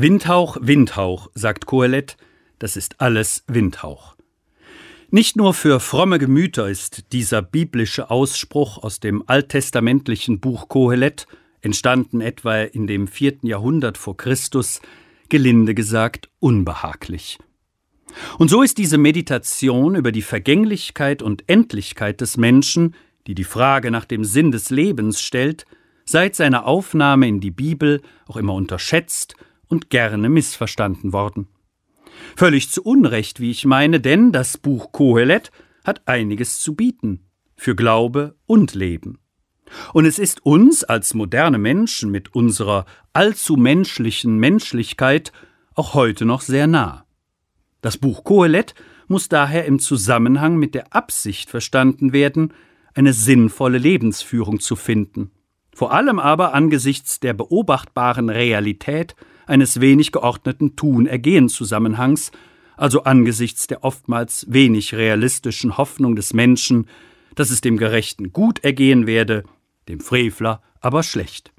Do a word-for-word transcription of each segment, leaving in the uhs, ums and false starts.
Windhauch, Windhauch, sagt Kohelet, das ist alles Windhauch. Nicht nur für fromme Gemüter ist dieser biblische Ausspruch aus dem alttestamentlichen Buch Kohelet, entstanden etwa in dem vierten Jahrhundert vor Christus, gelinde gesagt unbehaglich. Und so ist diese Meditation über die Vergänglichkeit und Endlichkeit des Menschen, die die Frage nach dem Sinn des Lebens stellt, seit seiner Aufnahme in die Bibel auch immer unterschätzt und gerne missverstanden worden. Völlig zu Unrecht, wie ich meine, denn das Buch Kohelet hat einiges zu bieten, für Glaube und Leben. Und es ist uns als moderne Menschen mit unserer allzu menschlichen Menschlichkeit auch heute noch sehr nah. Das Buch Kohelet muss daher im Zusammenhang mit der Absicht verstanden werden, eine sinnvolle Lebensführung zu finden. Vor allem aber angesichts der beobachtbaren Realität eines wenig geordneten Tun-Ergehen-Zusammenhangs, also angesichts der oftmals wenig realistischen Hoffnung des Menschen, dass es dem Gerechten gut ergehen werde, dem Frevler aber schlecht.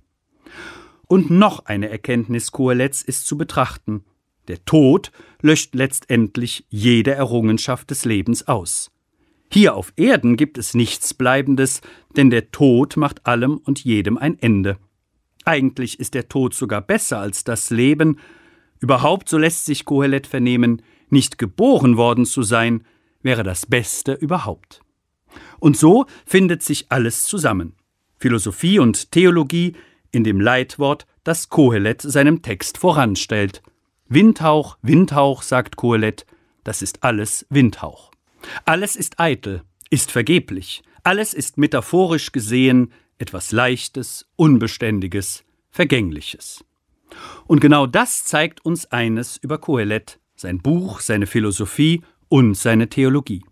Und noch eine Erkenntnis Kohelets ist zu betrachten: Der Tod löscht letztendlich jede Errungenschaft des Lebens aus. Hier auf Erden gibt es nichts Bleibendes, denn der Tod macht allem und jedem ein Ende. Eigentlich ist der Tod sogar besser als das Leben. Überhaupt, so lässt sich Kohelet vernehmen, nicht geboren worden zu sein, wäre das Beste überhaupt. Und so findet sich alles zusammen. Philosophie und Theologie in dem Leitwort, das Kohelet seinem Text voranstellt. Windhauch, Windhauch, sagt Kohelet, das ist alles Windhauch. Alles ist eitel, ist vergeblich, alles ist metaphorisch gesehen etwas Leichtes, Unbeständiges, Vergängliches. Und genau das zeigt uns eines über Kohelet, sein Buch, seine Philosophie und seine Theologie.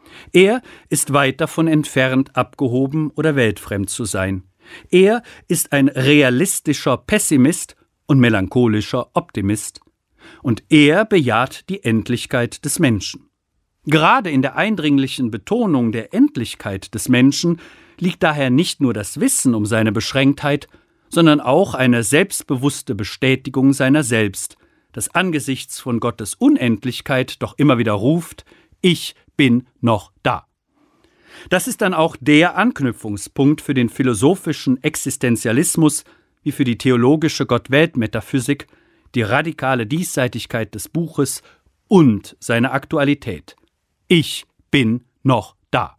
Er ist weit davon entfernt, abgehoben oder weltfremd zu sein. Er ist ein realistischer Pessimist und melancholischer Optimist. Und er bejaht die Endlichkeit des Menschen. Gerade in der eindringlichen Betonung der Endlichkeit des Menschen liegt daher nicht nur das Wissen um seine Beschränktheit, sondern auch eine selbstbewusste Bestätigung seiner selbst, das angesichts von Gottes Unendlichkeit doch immer wieder ruft: Ich bin noch da. Das ist dann auch der Anknüpfungspunkt für den philosophischen Existenzialismus wie für die theologische Gott-Welt-Metaphysik, die radikale Diesseitigkeit des Buches und seine Aktualität. Ich bin noch da.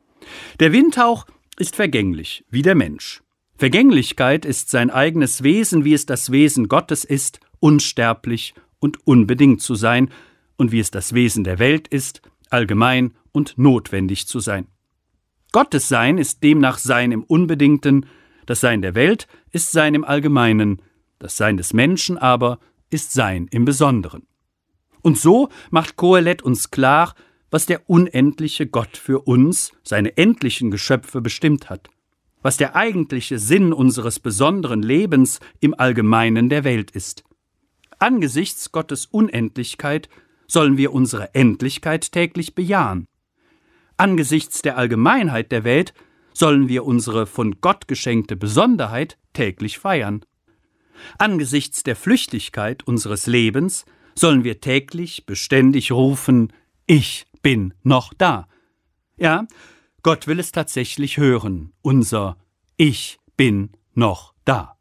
Der Windhauch ist vergänglich, wie der Mensch. Vergänglichkeit ist sein eigenes Wesen, wie es das Wesen Gottes ist, unsterblich und unbedingt zu sein, und wie es das Wesen der Welt ist, allgemein und notwendig zu sein. Gottes Sein ist demnach Sein im Unbedingten, das Sein der Welt ist Sein im Allgemeinen, das Sein des Menschen aber ist Sein im Besonderen. Und so macht Kohelet uns klar, was der unendliche Gott für uns, seine endlichen Geschöpfe, bestimmt hat, was der eigentliche Sinn unseres besonderen Lebens im Allgemeinen der Welt ist. Angesichts Gottes Unendlichkeit sollen wir unsere Endlichkeit täglich bejahen. Angesichts der Allgemeinheit der Welt sollen wir unsere von Gott geschenkte Besonderheit täglich feiern. Angesichts der Flüchtigkeit unseres Lebens sollen wir täglich beständig rufen: Ich bin noch da. Ja, Gott will es tatsächlich hören, unser Ich bin noch da.